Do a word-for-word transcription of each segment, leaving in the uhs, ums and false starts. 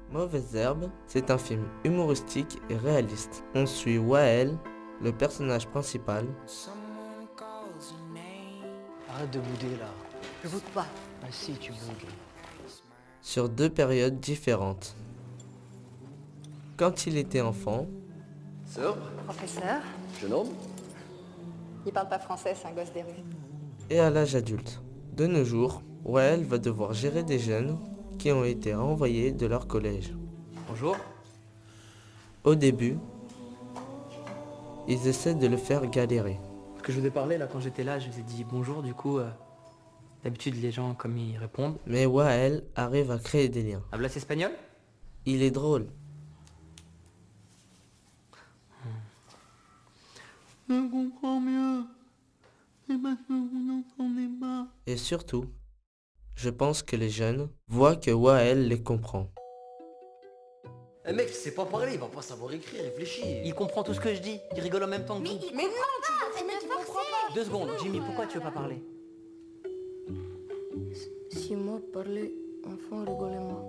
Mauvaises herbes, c'est un film humoristique et réaliste. On suit Wael, le personnage principal, Arrête de bouder là. Je boude pas. Ah si, tu boudes. sur deux périodes différentes. Quand il était enfant, Sœur, Professeur, jeune homme, il parle pas français, c'est un gosse des rues. et à l'âge adulte. De nos jours, Wael va devoir gérer des jeunes qui ont été renvoyés de leur collège. Bonjour. Au début, ils essaient de le faire galérer. Ce que je vous ai parlé là quand j'étais là, je vous ai dit bonjour du coup. euh, D'habitude les gens comme ils répondent. Mais Wael arrive à créer des liens. Hablas espagnol? Il est drôle. Je comprends mieux. C'est parce que vous n'entendez pas. Et surtout, je pense que les jeunes voient que Wael les comprend. un mec qui sait pas parler, il va pas savoir écrire, réfléchir. Il comprend tout ce que je dis. Il rigole en même temps que vous. Mais non, tu vas te mettre forcer. Deux secondes. Jimmy, pourquoi tu veux pas parler? Si moi parlais, enfant rigolez-moi.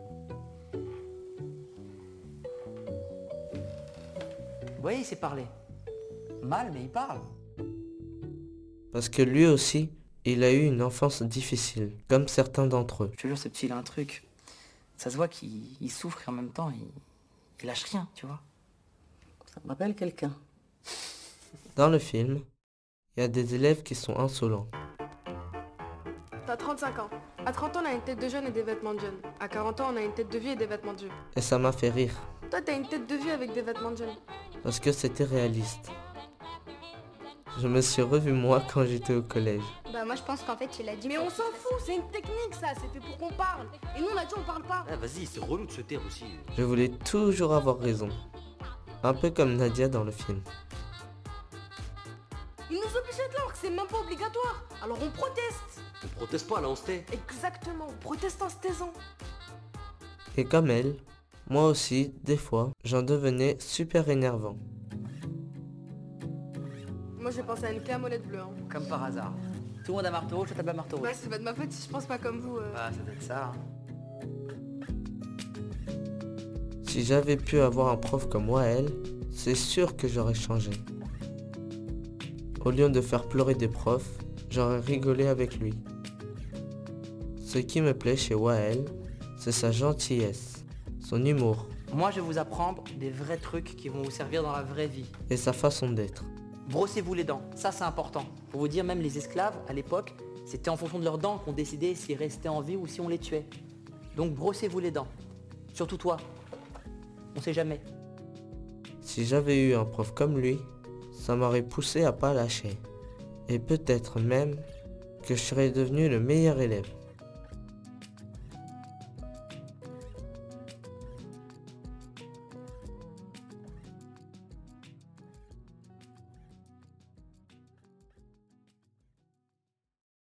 Vous voyez, il sait parler. Mal, mais il parle. Parce que lui aussi, il a eu une enfance difficile, comme certains d'entre eux. Je te jure, ce petit, il a un truc. Ça se voit qu'il il souffre et en même temps, il, il lâche rien, tu vois. Ça me rappelle quelqu'un. Dans le film, il y a des élèves qui sont insolents. T'as trente-cinq ans. À trente ans, on a une tête de jeune et des vêtements de jeune. À quarante ans, on a une tête de vieux et des vêtements de vieux. Et ça m'a fait rire, Toi, t'as une tête de vieux avec des vêtements de jeune. parce que c'était réaliste. Je me suis revu moi quand j'étais au collège. Bah moi je pense qu'en fait tu l'as dit. Mais on s'en fout, c'est une technique ça, c'est fait pour qu'on parle. Et nous, on a dit on parle pas. Ah, vas-y, c'est relou de se taire aussi. Je voulais toujours avoir raison. Un peu comme Nadia dans le film. Ils nous obligent d'être là alors que c'est même pas obligatoire. Alors on proteste. On proteste pas, là, on se tait. Exactement, on proteste en se taisant. Et comme elle, moi aussi, des fois, j'en devenais super énervant. Moi, j'ai pensé à une clé à molette bleue. Hein. Comme par hasard. Tout le monde a marteau, je tape à marteau. Bah, c'est pas de ma faute si je pense pas comme vous. euh. Bah, ça doit être ça. hein. Si j'avais pu avoir un prof comme Wael, c'est sûr que j'aurais changé. Au lieu de faire pleurer des profs, j'aurais rigolé avec lui. Ce qui me plaît chez Wael, c'est sa gentillesse, son humour Moi, je vais vous apprendre des vrais trucs qui vont vous servir dans la vraie vie. et sa façon d'être. Brossez-vous les dents, ça c'est important. Pour vous dire, même les esclaves, à l'époque, c'était en fonction de leurs dents qu'on décidait s'ils restaient en vie ou si on les tuait. Donc brossez-vous les dents. Surtout toi. On sait jamais. Si j'avais eu un prof comme lui, ça m'aurait poussé à pas lâcher. Et peut-être même que je serais devenu le meilleur élève.